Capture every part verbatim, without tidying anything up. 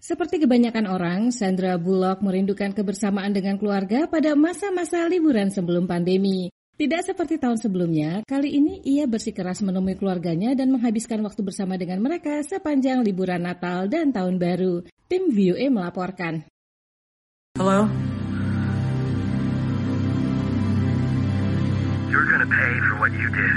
Seperti kebanyakan orang, Sandra Bullock merindukan kebersamaan dengan keluarga pada masa-masa liburan sebelum pandemi. Tidak seperti tahun sebelumnya, kali ini ia bersikeras menemui keluarganya dan menghabiskan waktu bersama dengan mereka sepanjang liburan Natal dan Tahun Baru. Tim V O A melaporkan. Hello? You're gonna pay for what you did.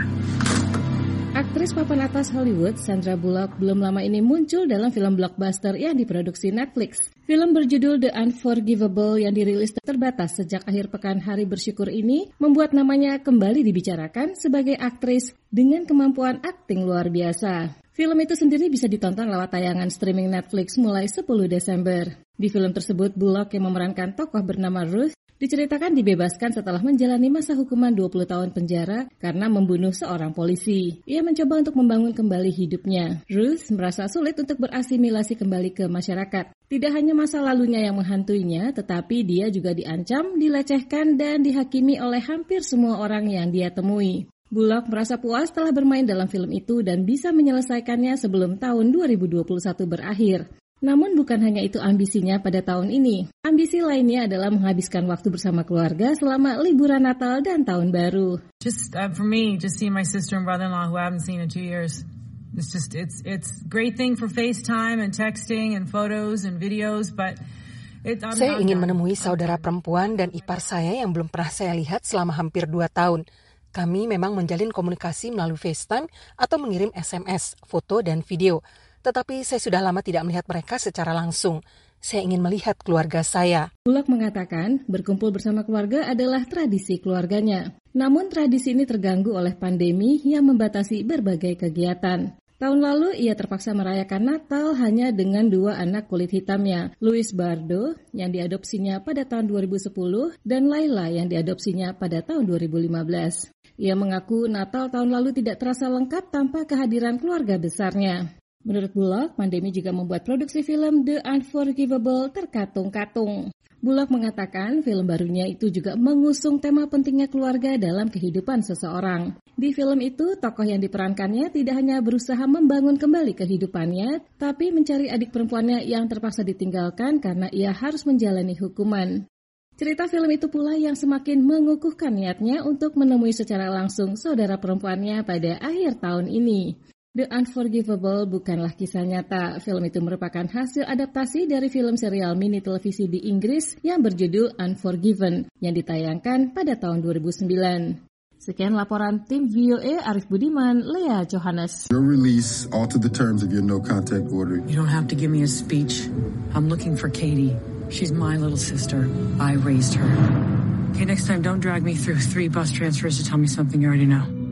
Aktris papan atas Hollywood, Sandra Bullock, belum lama ini muncul dalam film blockbuster yang diproduksi Netflix. Film berjudul The Unforgivable yang dirilis terbatas sejak akhir pekan Hari Bersyukur ini membuat namanya kembali dibicarakan sebagai aktris dengan kemampuan akting luar biasa. Film itu sendiri bisa ditonton lewat tayangan streaming Netflix mulai sepuluh Desember. Di film tersebut, Bullock yang memerankan tokoh bernama Ruth diceritakan dibebaskan setelah menjalani masa hukuman dua puluh tahun penjara karena membunuh seorang polisi. Ia mencoba untuk membangun kembali hidupnya. Ruth merasa sulit untuk berasimilasi kembali ke masyarakat. Tidak hanya masa lalunya yang menghantuinya, tetapi dia juga diancam, dilecehkan, dan dihakimi oleh hampir semua orang yang dia temui. Bullock merasa puas setelah bermain dalam film itu dan bisa menyelesaikannya sebelum tahun dua ribu dua puluh satu berakhir. Namun bukan hanya itu ambisinya pada tahun ini. Ambisi lainnya adalah menghabiskan waktu bersama keluarga selama liburan Natal dan Tahun Baru. Just uh, for me, just seeing my sister and brother-in-law who I haven't seen in two years. It's just it's it's great thing for FaceTime and texting and photos and videos, but it, I'm, saya I'm ingin done. menemui saudara perempuan dan ipar saya yang belum pernah saya lihat selama hampir dua tahun. Kami memang menjalin komunikasi melalui FaceTime atau mengirim S M S, foto dan video. Tetapi saya sudah lama tidak melihat mereka secara langsung. Saya ingin melihat keluarga saya. Bullock mengatakan berkumpul bersama keluarga adalah tradisi keluarganya. Namun tradisi ini terganggu oleh pandemi yang membatasi berbagai kegiatan. Tahun lalu ia terpaksa merayakan Natal hanya dengan dua anak kulit hitamnya, Louis Bardo yang diadopsinya pada tahun dua ribu sepuluh dan Layla yang diadopsinya pada tahun dua ribu lima belas. Ia mengaku Natal tahun lalu tidak terasa lengkap tanpa kehadiran keluarga besarnya. Menurut Bullock, pandemi juga membuat produksi film The Unforgivable terkatung-katung. Bullock mengatakan film barunya itu juga mengusung tema pentingnya keluarga dalam kehidupan seseorang. Di film itu, tokoh yang diperankannya tidak hanya berusaha membangun kembali kehidupannya, tapi mencari adik perempuannya yang terpaksa ditinggalkan karena ia harus menjalani hukuman. Cerita film itu pula yang semakin mengukuhkan niatnya untuk menemui secara langsung saudara perempuannya pada akhir tahun ini. The Unforgivable bukanlah kisah nyata. Film itu merupakan hasil adaptasi dari film serial mini televisi di Inggris yang berjudul Unforgiven yang ditayangkan pada tahun dua ribu sembilan. Sekian laporan tim V O A Arif Budiman, Lea Johannes. Your release alter the terms of your no contact order. You don't have to give me a speech. I'm looking for Katie. She's my little sister. I raised her. Okay, next time don't drag me through three bus transfers to tell me something you already know.